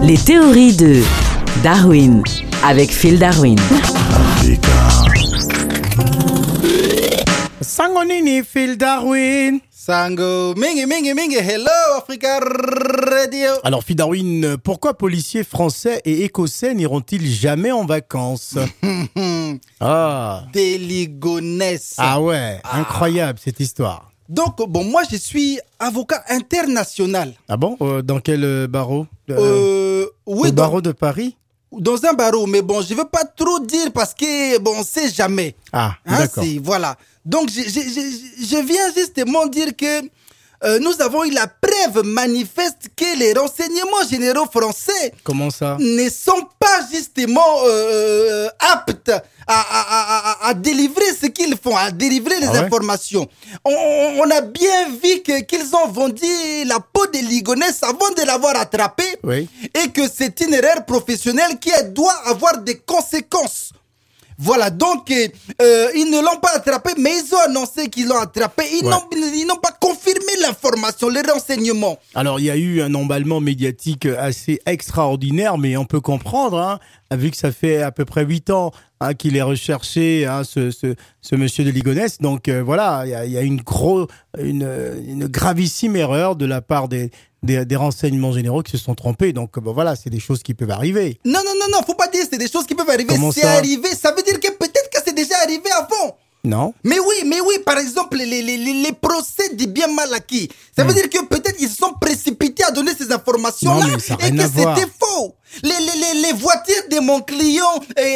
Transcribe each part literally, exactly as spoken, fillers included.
Les théories de Darwin avec Phil Darwin. Sango nini Phil Darwin. Sango mingi mingi mingi. Hello Africa Radio. Alors Phil Darwin, pourquoi policiers français et écossais n'iront-ils jamais en vacances? Ah. Des ligonesses. Ah ouais, Ah. incroyable cette histoire. Donc bon, moi je suis avocat international. Ah bon, euh, dans quel euh, barreau? Euh, Euh, oui, Au dans, barreau de Paris? dans un barreau, mais bon, je veux pas trop dire parce que bon, on sait jamais. Ah, Hein, d'accord. c'est- voilà. Donc, je, je, je, je viens justement dire que euh, nous avons eu la preuve manifeste que les renseignements généraux français Comment ça? ne sont pas justement euh, aptes à, à, à, à délivrer ce qu'ils font, à délivrer les Ah ouais? informations. On, on a bien vu que, qu'ils ont vendu la peau des ligonesses avant de l'avoir attrapé Oui. et que c'est une erreur professionnelle qui doit avoir des conséquences. Voilà, donc euh, ils ne l'ont pas attrapé, mais ils ont annoncé qu'ils l'ont attrapé. Ils Ouais. n'ont ils n'ont pas confirmé l'information, les renseignements. Alors, il y a eu un emballement médiatique assez extraordinaire, mais on peut comprendre, hein, vu que ça fait à peu près huit ans hein, qu'il est recherché, hein, ce, ce, ce monsieur de Ligonnès. Donc, euh, voilà, il y a, il y a une, gros, une, une gravissime erreur de la part des, des, des renseignements généraux qui se sont trompés. Donc, bon, voilà, c'est des choses qui peuvent arriver. Non, non, non, non, faut pas dire c'est des choses qui peuvent arriver. Comment C'est ça? arrivé, ça veut dire que peut-être que c'est déjà arrivé avant. Non? Mais oui, mais oui, par exemple, les, les, les, les procès du bien mal acquis. Ça veut dire que peut-être ils se sont précipités à donner ces informations-là Non, mais ça a et rien que à voir. c'était faux. Les, les, les, les voitures de mon client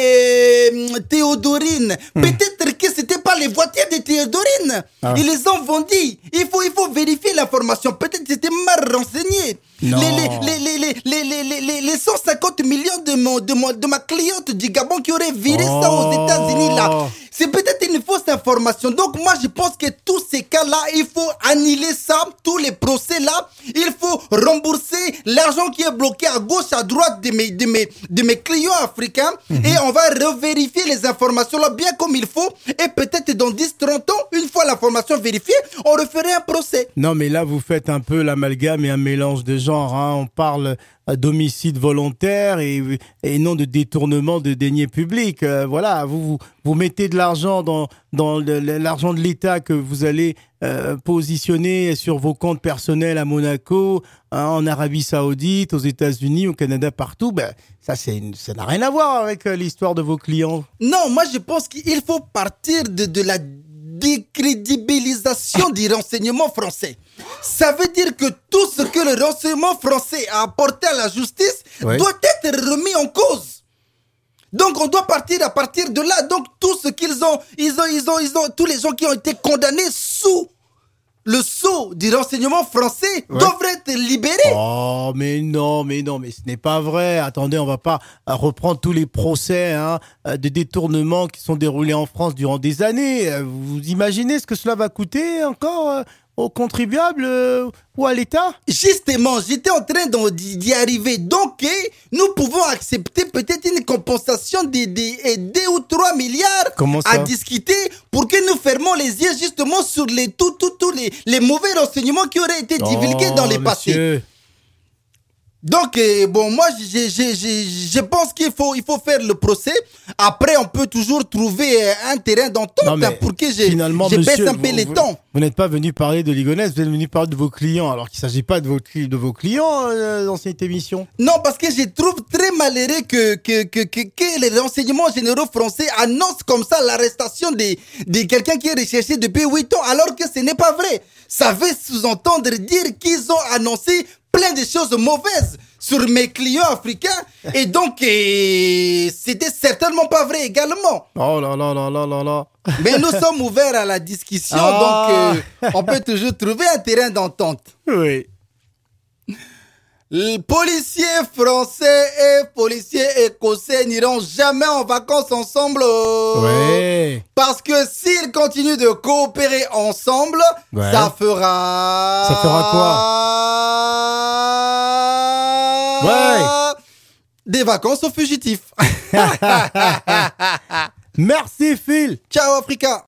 euh, Théodorine, peut-être que c'était pas les voitures de Théodorine. Ah. Ils les ont vendues. Il faut, il faut vérifier l'information. Peut-être que c'était mal renseigné. Non. Les, les, les, les, les, les, les, les, les cent cinquante millions de, mon, de, mon, de ma cliente du Gabon qui aurait viré ça aux Oh. États-Unis là. C'est peut-être une fausse information. Donc moi je pense que tous ces cas-là, il faut annuler ça, tous les procès-là. Il faut rembourser l'argent qui est bloqué à gauche, à droite de mes, de mes, de mes clients africains. Et on va revérifier les informations là bien comme il faut. Et peut-être dans dix trente ans, une fois l'information vérifiée, on referait un procès. Non, mais là, vous faites un peu l'amalgame et un mélange de genres. Hein. On parle d'homicide volontaire et, et non de détournement de deniers publics. Euh, voilà, vous, vous vous mettez de l'argent dans, dans le- l'argent de l'État que vous allez euh, positionner sur vos comptes personnels à Monaco, hein, en Arabie Saoudite, aux États-Unis, au Canada, partout. Ben, ça, c'est une- ça n'a rien à voir avec euh, l'histoire de vos clients. Non, moi je pense qu'il faut partir de, de la décrédibilisation du renseignement français. Ça veut dire que tout ce que le renseignement français a apporté à la justice Ouais. doit être remis en cause. Donc on doit partir à partir de là. Donc tout ce qu'ils ont, ils ont, ils ont, ils ont, tous les gens qui ont été condamnés sous le sceau du renseignement français Ouais. doivent être libérés. Oh, mais non, mais non, mais ce n'est pas vrai. Attendez, on va pas euh, reprendre tous les procès hein, euh, de détournement qui sont déroulés en France durant des années. Euh, Vous imaginez ce que cela va coûter encore euh, aux contribuables euh, ou à l'État? Justement, j'étais en train d'en- d'y d'y arriver. Donc, eh, nous pouvons accepter peut-être une compensation de, de eh, deux ou trois milliards Comment ça? à discuter pour que nous fermons les yeux justement sur les, tous tout, tous les, les mauvais renseignements qui auraient été divulgués dans les passés. monsieur. Donc, eh, bon, moi, je, je, je, je pense qu'il faut, il faut faire le procès. Après, on peut toujours trouver eh, un terrain Non, d'entente mais hein, pour que je, finalement, je baisse monsieur, un peu vous- les vous- temps. Vous n'êtes pas venu parler de Ligonnès, vous êtes venu parler de vos clients, alors qu'il ne s'agit pas de vos, cli- de vos clients euh, dans cette émission. Non, parce que je trouve très malheureux que, que, que, que, que les renseignements généraux français annoncent comme ça l'arrestation de, de quelqu'un qui est recherché depuis huit ans, alors que ce n'est pas vrai. Ça veut sous-entendre dire qu'ils ont annoncé plein de choses mauvaises sur mes clients africains, et donc eh, c'était certainement pas vrai également. Oh là là là là là là. Mais nous sommes ouverts à la discussion, Ah. donc euh, on peut toujours trouver un terrain d'entente. Oui. Les policiers français et policiers écossais n'iront jamais en vacances ensemble. Ouais. Parce que s'ils continuent de coopérer ensemble, Ouais. ça fera... Ça fera quoi? Ouais. Des vacances aux fugitifs. Merci Phil. Ciao Africa.